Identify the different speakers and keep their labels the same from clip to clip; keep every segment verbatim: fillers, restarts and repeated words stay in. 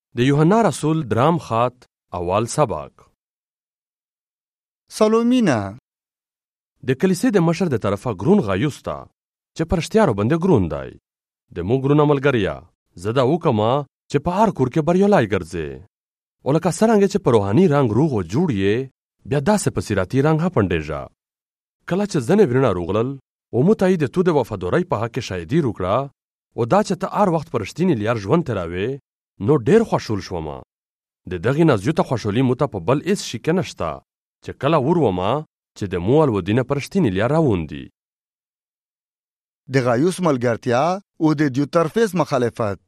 Speaker 1: د یوحنا رسول درام خط اول سبق.
Speaker 2: سالومینه
Speaker 1: د کلیسې د مشر د طرفه ګرون غایوس ته چې پر اشتیارو باندې ګرون دی. د مو ګرونه ملګریا زه دا وکما چې په هر کور کې بریالای ګرځې او لکه څرنګه چې په روحاني رنګ روغ او جوړ یې بیا داسې په سیراتي رنګ هم پنډېږه. کله چې ځنې ورونه روغلل او مو ته یې د تو د وفادارۍ په حق کې شاهدي وکړه او دا چې ته هر وخت په رښتیني لیار ژوند تېروې نو ډېر خوشحول شومه. د دغې نه زیاته خوشحالي مو ته په بل هېڅ شي کې نشته چې کله ورومه چې د مو الودینه په رښتیني لیار روان دي.
Speaker 2: د غایوس ملګرتیا او د دیوترفیس مخالفت.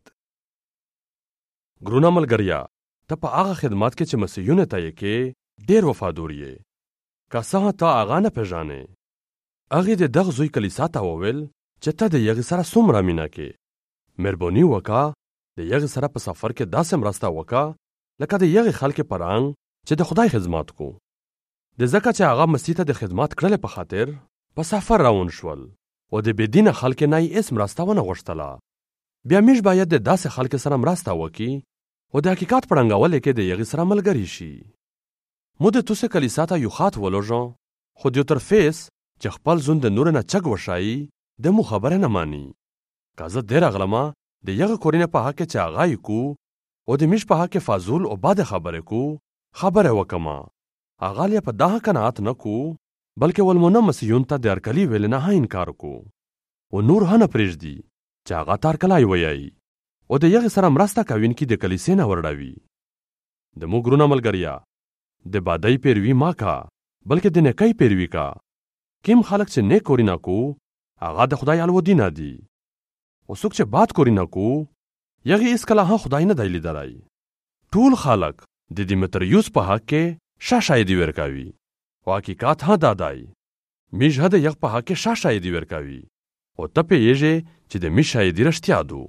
Speaker 1: ګرونه ملګریا ته په هغه خدمات کې چې مسیحیونو ته یې کې ډېر وفادار یې. که څه ته هغه نه پېژانې. هغې د دغه زوی کلیسا ته وویل چې ته د هغې سره څومره مینه کې. مهرباني وکړه د هغې سره په سفر کې داسې مرسته وکړه لکه د هغې خلکې په رنګ چې د خدای خدمت کو. د ځکه چې هغه مسیح ته د خدمت کړلې په خاطر په سفر روان شول او د بېدینه خلکې نه یې هېڅ مرسته ونه غوښتله. بیا موږ باید د داسې خلکې سره مرسته وکړي او د حقیقت په ړنګولو کې د هغې سره ملګري شي. مو د توسې کلیسا ته یو خط ولوژه خو دیوترفیس چې خپل ځون د نورو نه چک وښایي د مو خبره نه ماني. که زه دې راغلمه د هغه کورینې په حق کې چې هغه یې کو او د میش په حق کې فضول او بده خبرې کو خبره وکما. هغه یې په دغه قناعت نه کو بلکې ولمونه مسیحیون ته د هرکلي ویل نه انکار کو او نور هم نه پرېږدي چې هغه ته هرکلی ویایي او د هغې سره مرسته کوونکي د کلیسې نه ورډوي. د مو ګرونه ملګریا د بادۍ پیروي ما کا بلکې د نیکۍ پیروي کا. کیم خلک چې نیک کورینه کو هغه د خدای الودینه دي او څوک چې بد کورینه کو هغې هېڅکله هم خدای نه دی لیدلی. ټول خلک د دیمتریوس په حق کې ښه شاهدي ورکوي او حقیقت هم دا دی موږ هم د هغه په حق کې ښه شاهدي ورکوي او ته پوهېږې چې د موږ شاهدي رښتیا دو.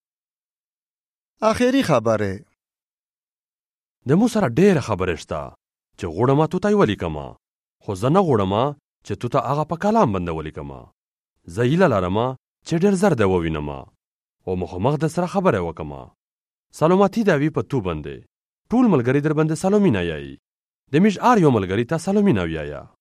Speaker 2: آخري خبره
Speaker 1: د مو سره ډېره خبرې شته چې غواړم تو ته یې ولیکمه خو زه نه غواړم چې تو ته هغه په کلام باندې ولیکمه. زه هیله لرم چې ډېر زر دې ووینم او مخامخ د سره خبره وکړم. سلامتي دې وي په تو باندې. ټول ملګري در باندې سلامینه یایي. د موږ هر یو ملګري ته سلامینه وایه.